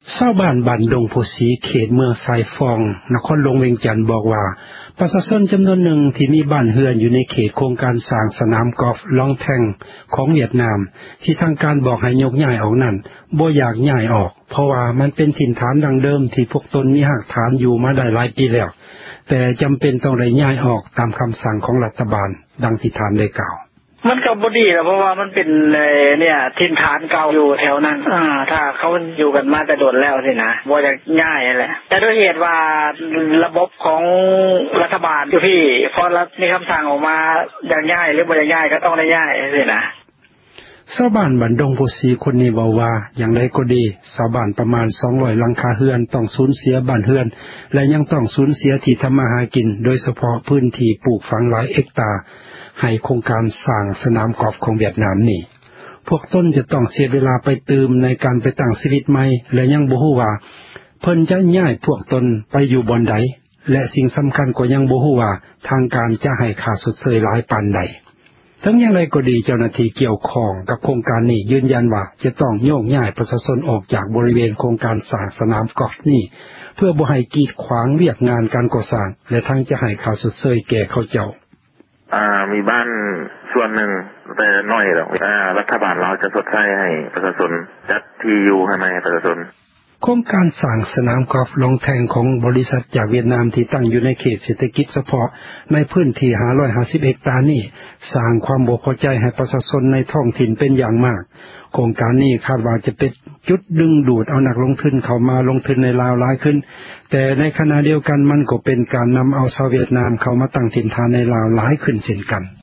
ชาวบ้านบ้านดงโพสีเขตเมืองไซฟองนครหลวงเวียงจันทน์บอกว่าประชาชนจำนวนหนึ่งที่มีบ้านเรือนอยู่ในเขตโครงการสร้างสนามกอล์ฟลองแทงของเวียดนามที่ทางการบอกให้ยกย้ายออกนั้นบ่อยากย้ายออกเพราะว่ามันเป็นถิ่นฐานดังเดิมที่พวกตนมีรากฐานอยู่มาได้หลายปีแล้วแต่จำเป็นต้องได้ย้ายออกตามคำสั่งของรัฐบาลดังที่ท่านได้กล่าวมันก็บ่ดีแล้วเพราะว่ามันเป็นเนี่ยถิ่นฐานเก่าอยู่แถวนั้นถ้าเขาอยู่กันมาแต่โดนแล้วสินะบ่อยากย้ายแหละแต่ด้วยเหตุว่าระบบของรัฐบาลอยู่พี่พอรัฐมีคำสั่งออกมาอยากย้ายหรือบ่อยากย้ายก็ต้องได้ย้ายสินะชาวบ้านบ้านดงโพสีคนนี้บอกว่าอย่างไรก็ดีชาวบ้านประมาณ200หลังคาเรือนต้องสูญเสียบ้านเรือนและยังต้องสูญเสียที่ทำมาหากินโดยเฉพาะพื้นที่ปลูกฝังหลายเฮกตาร์ให้โครงการสร้างสนามกอล์ฟของเวียดนามนี่พวกต้นจะต้องเสียเวลาไปตืมในการไปตั้งชีวิตใหม่และยังบ่ฮู้ว่าเพิ่นจะย้ายพวกตนไปอยู่บ่อนใดและสิ่งสำคัญก็ยังบ่ฮู้ว่าทางการจะให้ค่าชดเชยหลายปานใดทั้งอย่างไรก็ดีเจ้าหน้าที่เกี่ยวข้องกับโครงการนี้ยืนยันว่าจะต้องโยกย้ายประชาชนออกจากบริเวณโครงการสร้างสนามกอล์ฟนี้เพื่อบ่ให้กีดขวางเวียกงานการก่อสร้างและทั้งจะให้ค่าชดเชยแก่เขาเจ้ามีบ้านส่วนหนึ่งแต่น้อยหรอกรัฐบาลเราจะชดใช้ให้ประชาชนจัดที่อยู่ให้ประชาชนโครงการสร้างสนามกอล์ฟลงแทงของบริษัทจากเวียดนามที่ตั้งอยู่ในเขตเศรษฐกิจเฉพาะในพื้นที่550เฮกตาร์นี้สร้างความบ่พอใจให้ประชาชนในท้องถิ่นเป็นอย่างมากโครงการนี้คาดว่าจะเป็นจุดดึงดูดเอานักลงทุนเข้ามาลงทุนในลาวหลายขึ้นแต่ในขณะเดียวกันมันก็เป็นการนำเอาชาวเวียดนามเข้ามาตั้งถิ่นฐานในลาวหลายขึ้นเช่นกัน